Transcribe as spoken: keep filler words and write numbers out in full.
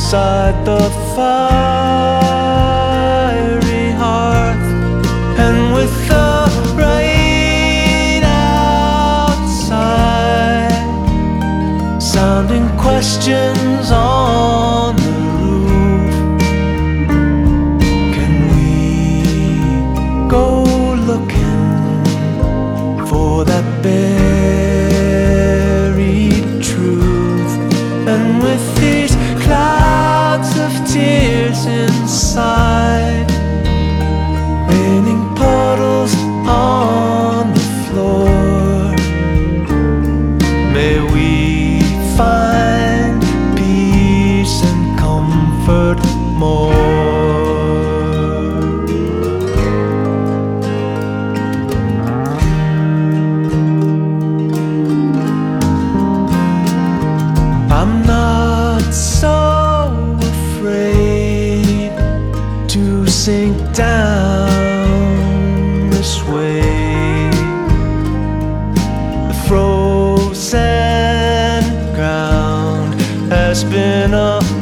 beside the fiery hearth, and with the rain outside sounding questions on the roof, can we go looking for that buried truth? And with these clouds of tears inside, raining puddles on the floor, may we find peace and comfort more. I'm not so afraid to sink down this way. The frozen ground has been a